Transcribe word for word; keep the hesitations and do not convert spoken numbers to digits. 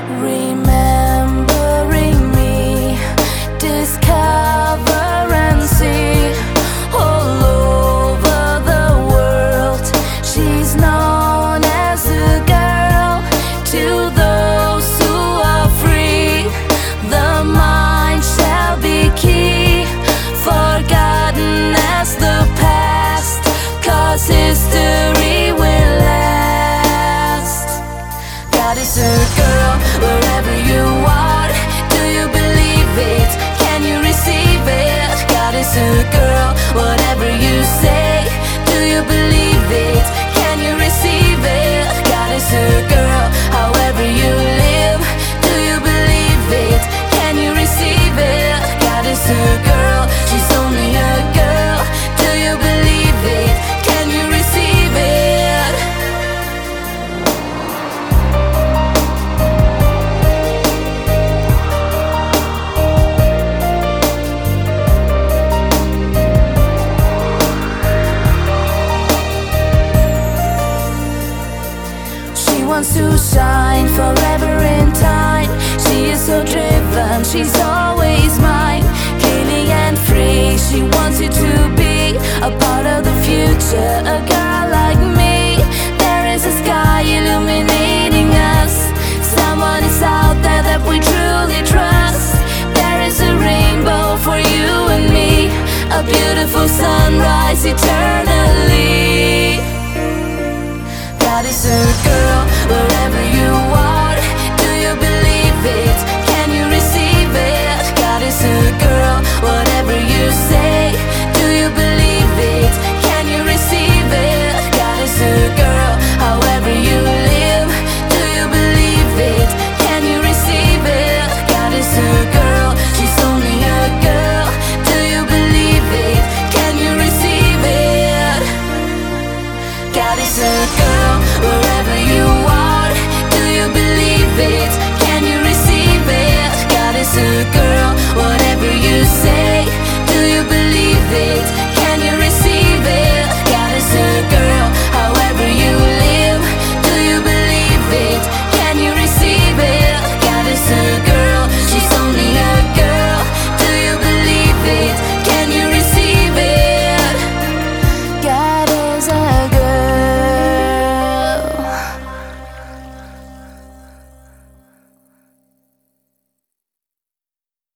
remembering me, discover and see all over the world. She's known as a girl to those who are free. The mind shall be key, forgotten as the past, 'cause history will last. God is a girl wherever you are. Do you believe it? Can you receive it? God is a girl, whatever you say. Do you believe it? Can you receive it? God is a girl, however you live. Do you believe it? Can you receive it? God is a girl, she's only a girl. Do you believe it? Can you receive it? She wants to shine forever in time. She is so driven, she's always mine. Clean and free, she wants you to be a part of the future. A girl like me, there is a sky illuminating us. Someone is out there that we truly trust. There is a rainbow for you and me, a beautiful sunrise eternally. God is a girl